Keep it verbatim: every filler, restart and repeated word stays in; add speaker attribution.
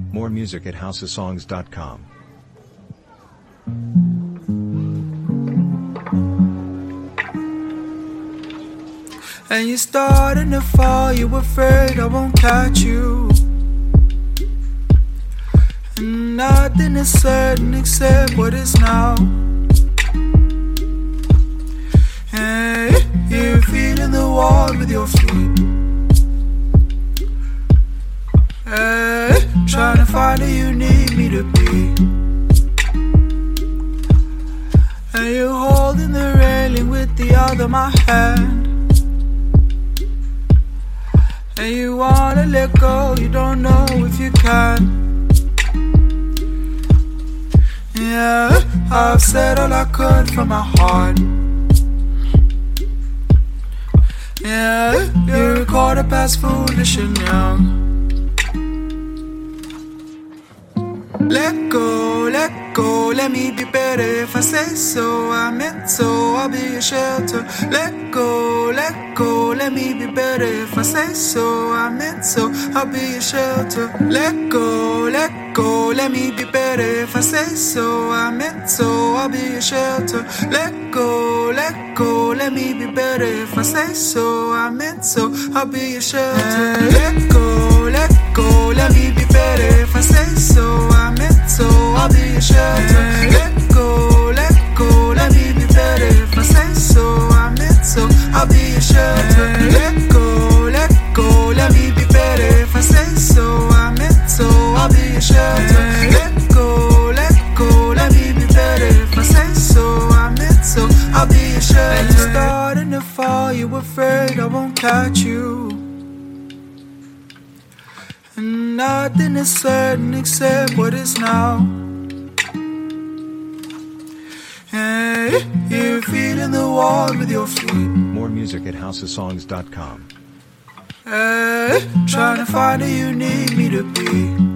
Speaker 1: More music at house of songs dot com.
Speaker 2: And you're starting to fall, you're afraid I won't catch you. And nothing is certain except what is now. Hey, you're feeling the wall with your feet. Hey, trying to find who you need me to be. And you're holding the railing with the other my hand. And you wanna let go, you don't know if you can. Yeah, I've said all I could from my heart. Yeah, you're a quarter past foolish and young. Let go, let go, let me be better if I say so. I meant so, I'll be your shelter. Let go, let go, let me be better if I say so. I meant so, I'll be your shelter. Let go, let go, let me be better if I say so. I meant so, I'll be your shelter. Let go, let go, let me be better if I say so. I meant so, I'll be your shelter. Let go, let go, let me be better if I say so. I meant so, I'll be your shelter. Let go, let go, let me be better if I say so. I meant so, I'll be your shelter. Let go, let go, let me be better if I say so. I meant so, I'll be your shelter. Let go, let go, let me be better if I say so. I meant so, I'll be your shelter. And you're starting to fall, you're afraid I won't catch you. And nothing is certain except what is now. Hey, you're feeling the wall with your feet.
Speaker 1: More music at house of songs dot com.
Speaker 2: Hey, trying to find who you need me to be.